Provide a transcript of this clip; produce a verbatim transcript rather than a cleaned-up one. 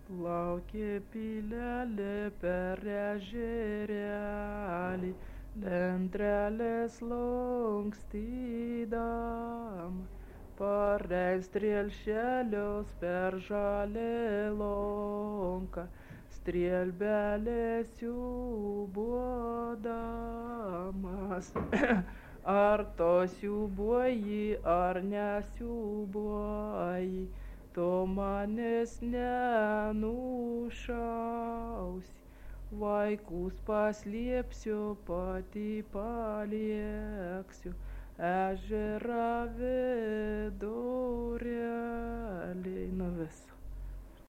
Plaukė pilelė per ežerelį, lendrelės lankstydama, pareis strielšelios per žalę lonką, strielbelės siūbuodamas. Ar to siūbuoji, ar nesiūbuoji, to manęs nenušausi. Vaikus paslėpsiu, pati palieksiu, ežerą vidurėlį nuves.